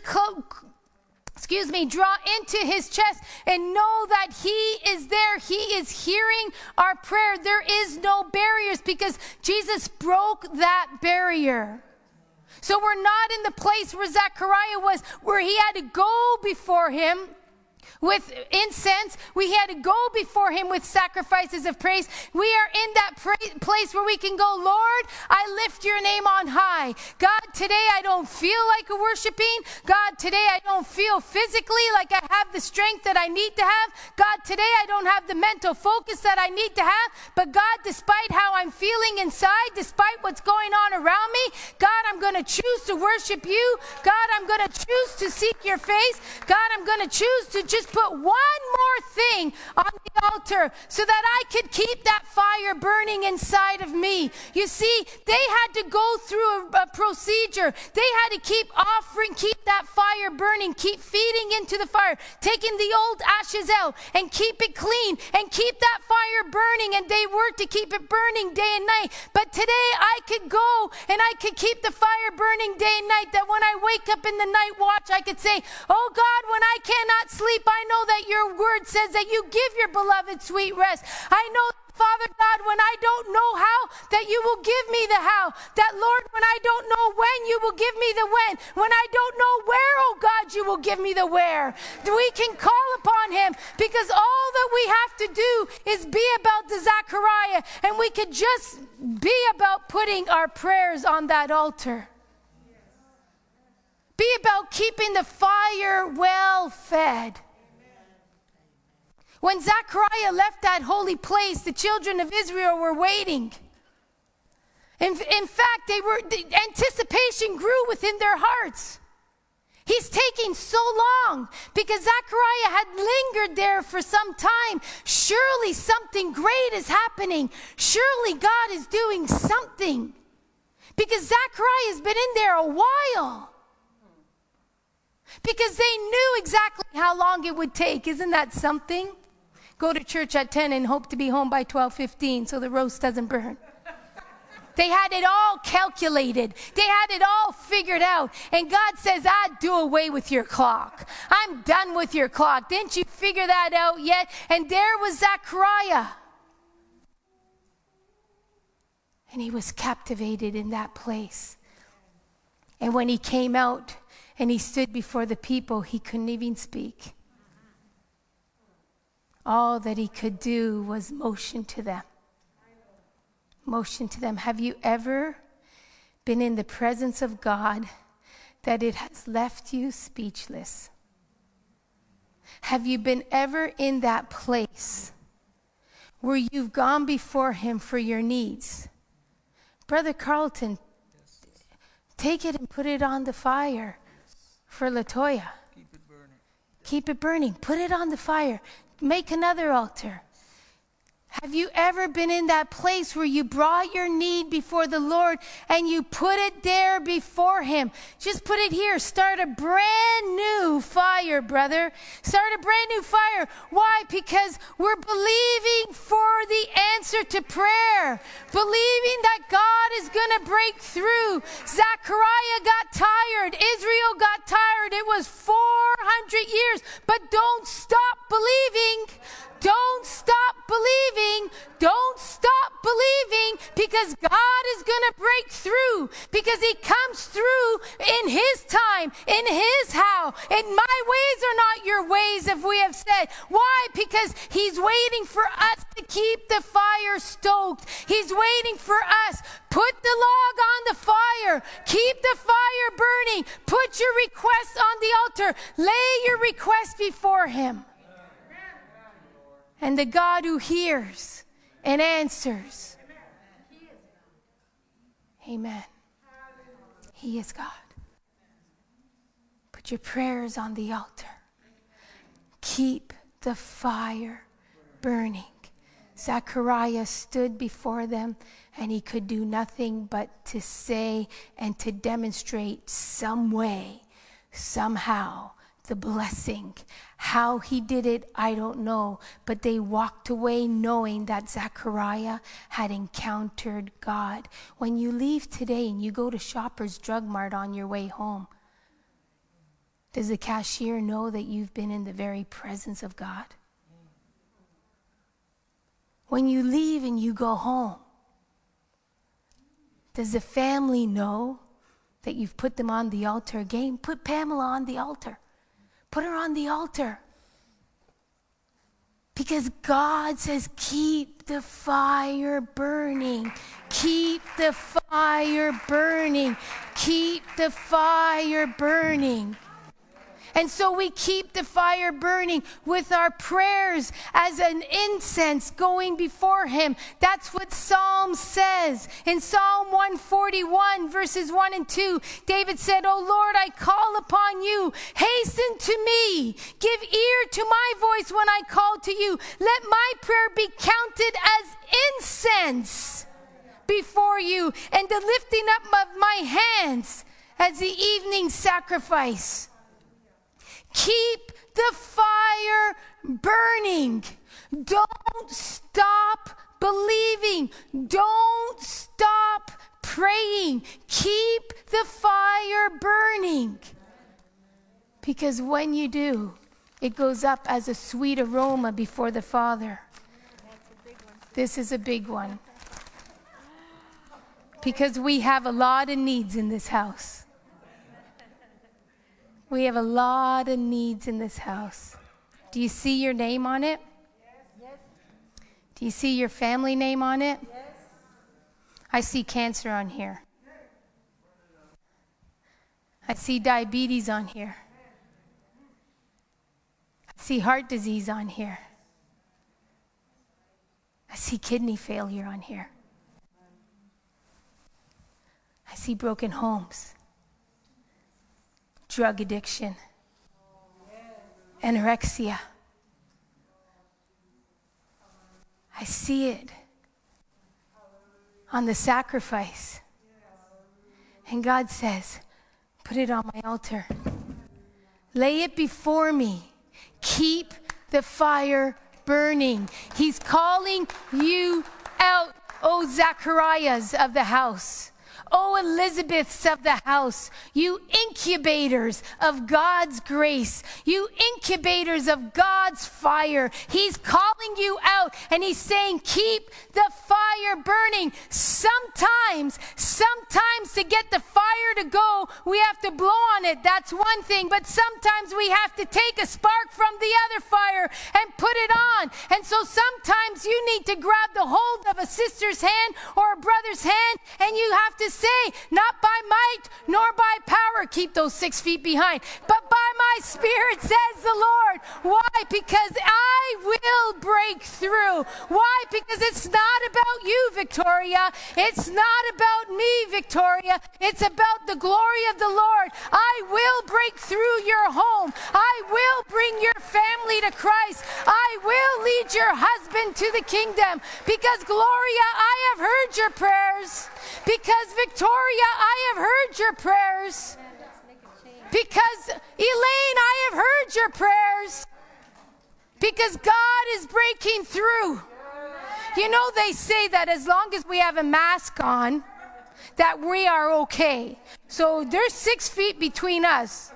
draw into his chest and know that he is there. He is hearing our prayer. There is no barriers because Jesus broke that barrier. So we're not in the place where Zechariah was, where he had to go before him with incense. We had to go before him with sacrifices of praise. We are in that place where we can go, Lord, I lift your name on high. God, today I don't feel like worshiping. God, today I don't feel physically like I have the strength that I need to have. God, today I don't have the mental focus that I need to have. But God, despite how I'm feeling inside, despite what's going on around me, God, I'm going to choose to worship you. God, I'm going to choose to seek your face. God, I'm going to choose to just just put one more thing on the altar so that I could keep that fire burning inside of me. You see, they had to go through a procedure. They had to keep offering, keep that fire burning, keep feeding into the fire, taking the old ashes out and keep it clean and keep that fire burning. And they worked to keep it burning day and night. But today I could go and I could keep the fire burning day and night, that when I wake up in the night watch, I could say, oh God, when I cannot sleep, I know that your word says that you give your beloved sweet rest. I know, Father God, when I don't know how, that you will give me the how. That, Lord, when I don't know when, you will give me the when. When I don't know where, oh God, you will give me the where. We can call upon him, because all that we have to do is be about the Zechariah, and we could just be about putting our prayers on that altar. Be about keeping the fire well fed. When Zechariah left that holy place, the children of Israel were waiting. In fact, the anticipation grew within their hearts. He's taking so long because Zechariah had lingered there for some time. Surely something great is happening. Surely God is doing something. Because Zechariah has been in there a while. Because they knew exactly how long it would take. Isn't that something? Go to church at 10 and hope to be home by 12:15 so the roast doesn't burn. They had it all calculated. They had it all figured out. And God says, I'd do away with your clock. I'm done with your clock. Didn't you figure that out yet? And there was Zechariah. And he was captivated in that place. And when he came out and he stood before the people, he couldn't even speak. All that he could do was motion to them. Motion to them. Have you ever been in the presence of God that it has left you speechless? Have you been ever in that place where you've gone before him for your needs? Brother Carlton, take it and put it on the fire for Latoya. Keep it burning. Keep it burning. Put it on the fire. Make another altar. Have you ever been in that place where you brought your need before the Lord and you put it there before him? Just put it here. Start a brand new fire, brother. Start a brand new fire. Why? Because we're believing for the answer to prayer. Believing that God is going to break through. Zechariah got tired. Israel got tired. It was 400 years. But don't stop believing. Don't stop believing. Don't stop believing, because God is going to break through, because he comes through in his time, in his how. And my ways are not your ways, if we have said. Why? Because he's waiting for us to keep the fire stoked. He's waiting for us. Put the log on the fire. Keep the fire burning. Put your requests on the altar. Lay your request before him. And the God who hears and answers. Amen. He is God. Put your prayers on the altar. Keep the fire burning. Zechariah stood before them, and he could do nothing but to say and to demonstrate some way, somehow, the blessing. How he did it, I don't know. But they walked away knowing that Zechariah had encountered God. When you leave today and you go to Shoppers Drug Mart on your way home, does the cashier know that you've been in the very presence of God? When you leave and you go home, does the family know that you've put them on the altar again? Put Pamela on the altar. Put her on the altar. Because God says, keep the fire burning. Keep the fire burning. Keep the fire burning. And so we keep the fire burning with our prayers as an incense going before him. That's what Psalm says. In Psalm 141, verses 1 and 2, David said, "O Lord, I call upon you. Hasten to me. Give ear to my voice when I call to you. Let my prayer be counted as incense before you, and the lifting up of my hands as the evening sacrifice." Keep the fire burning. Don't stop believing. Don't stop praying. Keep the fire burning. Because when you do, it goes up as a sweet aroma before the Father. This is a big one. Because we have a lot of needs in this house. We have a lot of needs in this house. Do you see your name on it? Yes. Do you see your family name on it? Yes. I see cancer on here. I see diabetes on here. I see heart disease on here. I see kidney failure on here. I see broken homes. Drug addiction, anorexia. I see it on the sacrifice. And God says, put it on my altar. Lay it before me. Keep the fire burning. He's calling you out, O Zacharias of the house. O Elizabeths of the house, you incubators of God's grace, you incubators of God's fire. He's calling you out and he's saying, keep the fire burning. Sometimes to get the fire to go, we have to blow on it. That's one thing. But sometimes we have to take a spark from the other fire and put it on. And so sometimes you need to grab the hold of a sister's hand or a brother's hand, and you have to say, not by might nor by power, keep those 6 feet behind, but by my Spirit, says the Lord. Why? Because I will break through. Why? Because it's not about you, Victoria. It's not about me, Victoria. It's about the glory of the Lord. I will break through your home. I will bring your family to Christ. I will lead your husband to the kingdom. Because, Gloria, I have heard your prayers. Because, Victoria, I have heard your prayers. Because, Elaine, I have heard your prayers. Because God is breaking through. You know, they say that as long as we have a mask on, that we are okay. So there's 6 feet between us.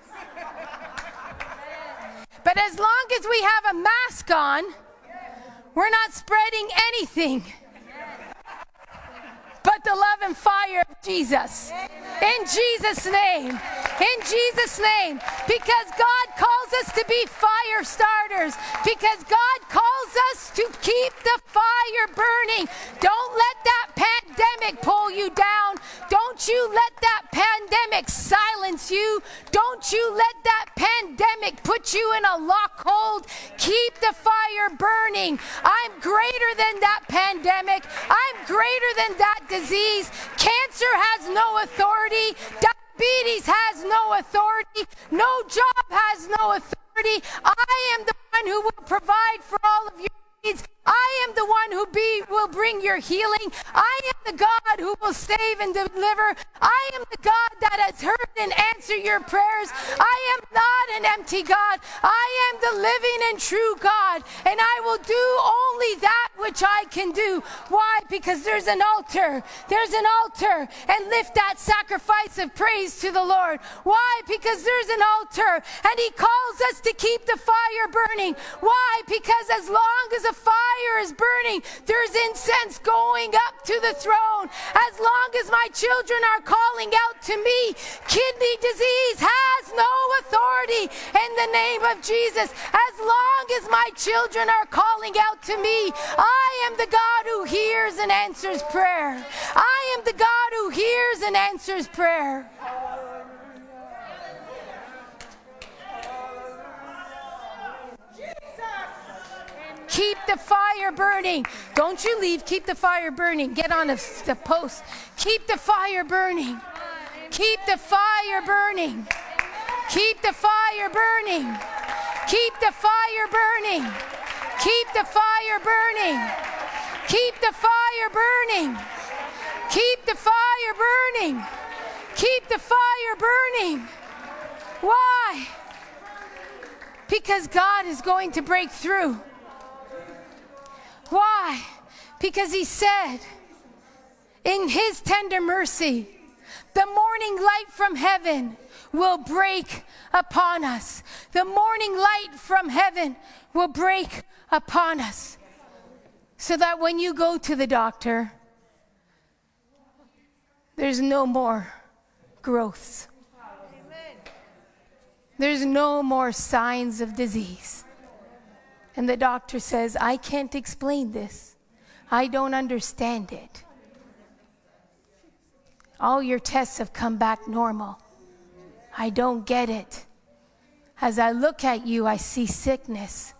But as long as we have a mask on, we're not spreading anything but the love and fire of Jesus. In Jesus' name. In Jesus' name. Because God calls us to be fire starters. Because God calls us to keep the fire burning. Don't let that pandemic pull you down. Don't you let that pandemic silence you. Don't you let that pandemic put you in a lockhold. Keep the fire burning. I'm greater than that pandemic. I'm greater than that disease. Cancer has no authority. Diabetes has no authority. No job has no authority. I am the one who will provide for all of your needs. I am the one who will bring your healing. I am the God who will save and deliver. I am the God that has heard and answered your prayers. I am not an empty God. I am the living and true God. And I will do only that which I can do. Why? Because there's an altar. There's an altar. And lift that sacrifice of praise to the Lord. Why? Because there's an altar. And he calls us to keep the fire burning. Why? Because as long as a fire is burning, there's incense going up to the throne. As long as my children are calling out to me, kidney disease has no authority in the name of Jesus. As long as my children are calling out to me, I am the God who hears and answers prayer. I am the God who hears and answers prayer. the fire burning. Don't you leave. Keep the fire burning. Get on the post. Keep the fire burning. Keep the fire burning. Keep the fire burning. Keep the fire burning. Keep the fire burning. Keep the fire burning. Keep the fire burning. Keep the fire burning. Why? Because God is going to break through. Why? Because he said, in his tender mercy, the morning light from heaven will break upon us. The morning light from heaven will break upon us. So that when you go to the doctor, there's no more growths. There's no more signs of disease. And the doctor says, I can't explain this. I don't understand it. All your tests have come back normal. I don't get it. As I look at you, I see sickness.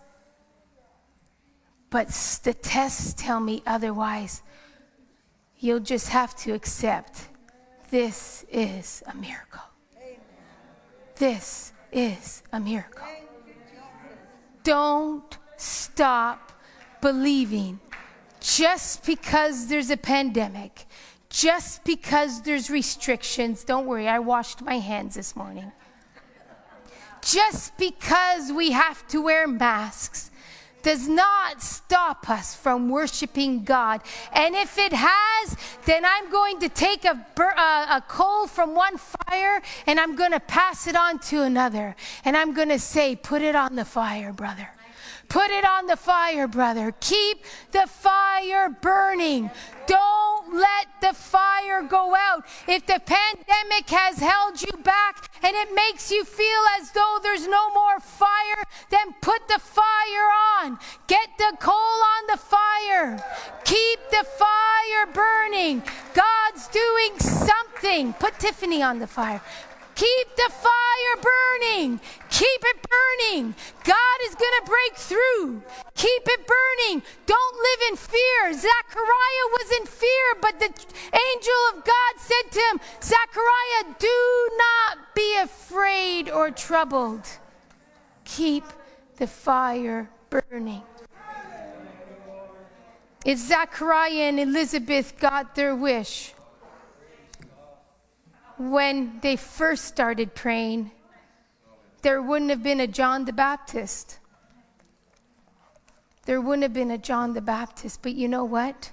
But the tests tell me otherwise. You'll just have to accept this is a miracle. This is a miracle. Don't stop believing just because there's a pandemic, just because there's restrictions. Don't worry, I washed my hands this morning. Just because we have to wear masks does not stop us from worshiping God. And if it has, then I'm going to take a coal from one fire and I'm going to pass it on to another. And I'm going to say, put it on the fire, brother. Put it on the fire, brother. Keep the fire burning. Don't let the fire go out. If the pandemic has held you back and it makes you feel as though there's no more fire, then put the fire on. Get the coal on the fire. Keep the fire burning. God's doing something. Put Tiffany on the fire. Keep the fire burning. Keep it burning. God is going to break through. Keep it burning. Don't live in fear. Zechariah was in fear, but the angel of God said to him, Zechariah, do not be afraid or troubled. Keep the fire burning. If Zechariah and Elizabeth got their wish, when they first started praying, there wouldn't have been a John the Baptist. There wouldn't have been a John the Baptist. But you know what?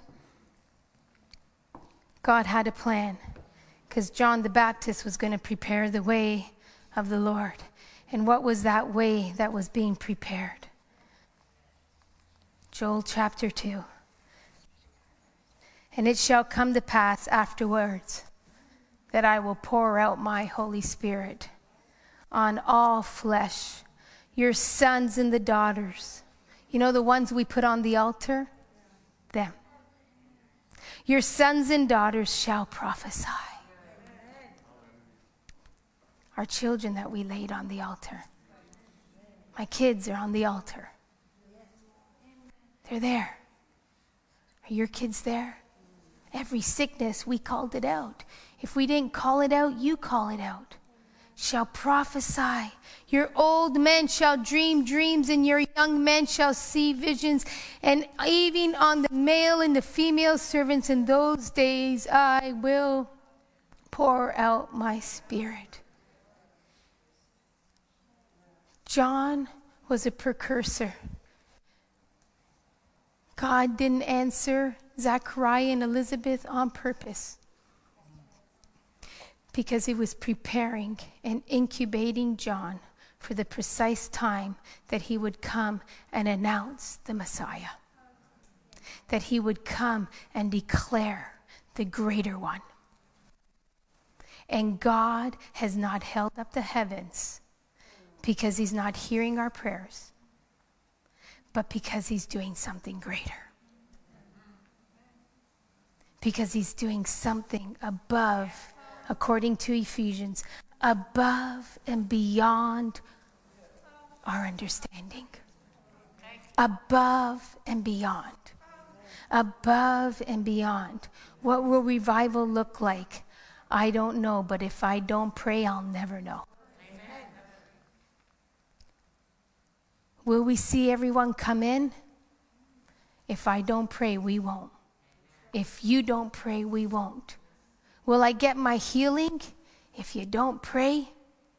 God had a plan, because John the Baptist was going to prepare the way of the Lord. And what was that way that was being prepared? Joel chapter 2. And it shall come to pass afterwards that I will pour out my Holy Spirit on all flesh, your sons and the daughters. You know the ones we put on the altar? Them. Your sons and daughters shall prophesy. Our children that we laid on the altar. My kids are on the altar. They're there. Are your kids there? Every sickness, we called it out. If we didn't call it out, you call it out. Shall prophesy. Your old men shall dream dreams, and your young men shall see visions. And even on the male and the female servants in those days, I will pour out my Spirit. John was a precursor. God didn't answer Zechariah and Elizabeth on purpose, because he was preparing and incubating John for the precise time that he would come and announce the Messiah, that he would come and declare the greater one. And God has not held up the heavens because he's not hearing our prayers, but because he's doing something greater. Because he's doing something above, according to Ephesians, above and beyond our understanding. above and beyond. Above and beyond. What will revival look like? I don't know, but if I don't pray, I'll never know. Amen. Will we see everyone come in? If I don't pray, we won't. If you don't pray, we won't. Will I get my healing? If you don't pray,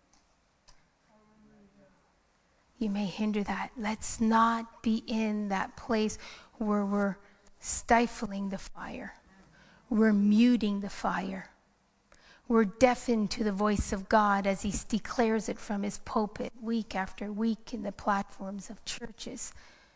you may hinder that. Let's not be in that place where we're stifling the fire. We're muting the fire. We're deafened to the voice of God as he declares it from his pulpit week after week in the platforms of churches.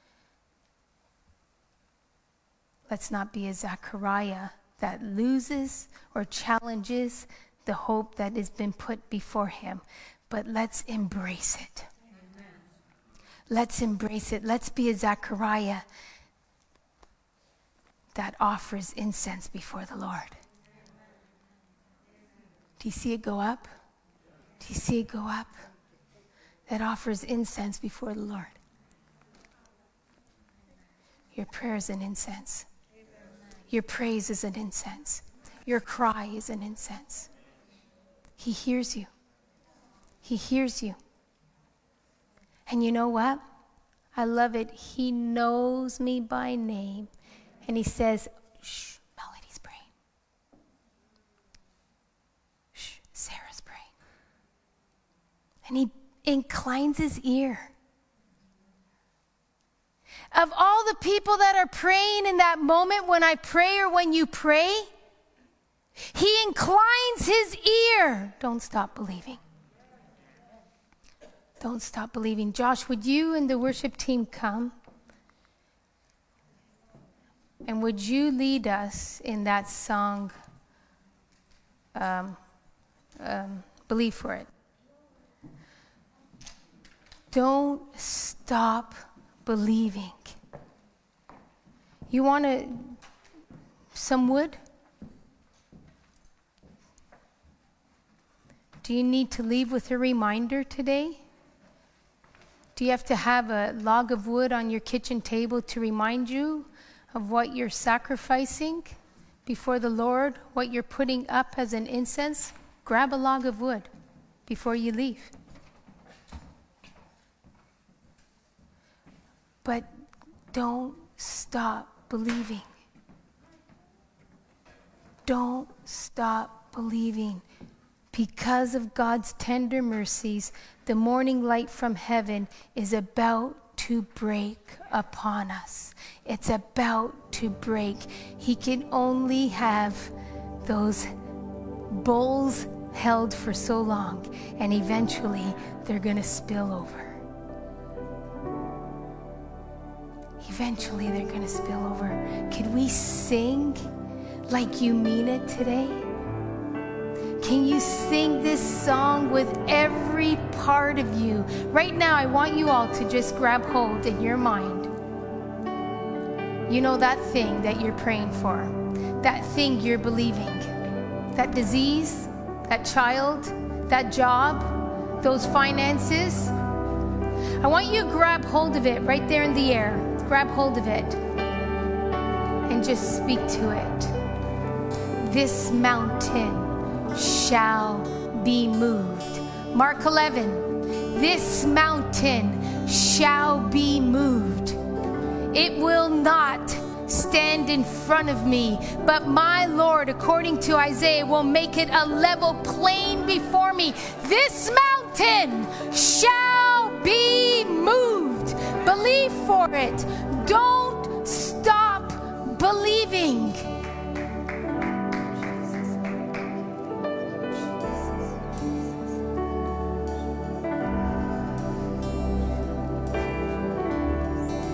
Let's not be a Zechariah that loses or challenges the hope that has been put before him, but let's embrace it. Amen. Let's embrace it. Let's be a Zechariah that offers incense before the Lord. Do you see it go up? Do you see it go up? That offers incense before the Lord. Your prayer is an incense. Your praise is an incense. Your cry is an incense. He hears you. He hears you. And you know what? I love it. He knows me by name. And he says, shh, Melody's praying. Shh, Sarah's praying. And he inclines his ear. Of all the people that are praying in that moment when I pray or when you pray, he inclines his ear. Don't stop believing. Don't stop believing. Josh, would you and the worship team come? And would you lead us in that song, Believe for It? Don't stop believing. You want some wood? Do you need to leave with a reminder today? Do you have to have a log of wood on your kitchen table to remind you of what you're sacrificing before the Lord, what you're putting up as an incense? Grab a log of wood before you leave. But don't stop believing. Don't stop believing. Because of God's tender mercies, the morning light from heaven is about to break upon us. It's about to break. He can only have those bowls held for so long, and eventually they're going to spill over. Eventually they're going to spill over. Could we sing like you mean it today? Can you sing this song with every part of you? Right now, I want you all to just grab hold in your mind. You know that thing that you're praying for, that thing you're believing, that disease, that child, that job, those finances. I want you to grab hold of it right there in the air. Grab hold of it and just speak to it. This mountain shall be moved. Mark 11, this mountain shall be moved. It will not stand in front of me, but my Lord, according to Isaiah, will make it a level plain before me. This mountain shall be moved. Believe for it. Don't stop believing.